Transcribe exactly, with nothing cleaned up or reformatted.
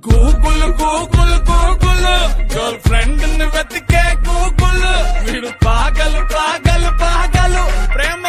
Google Google Google girl friend ని వెతికే Google వీడు పాగలు పాగలు పాగలు ప్రేమ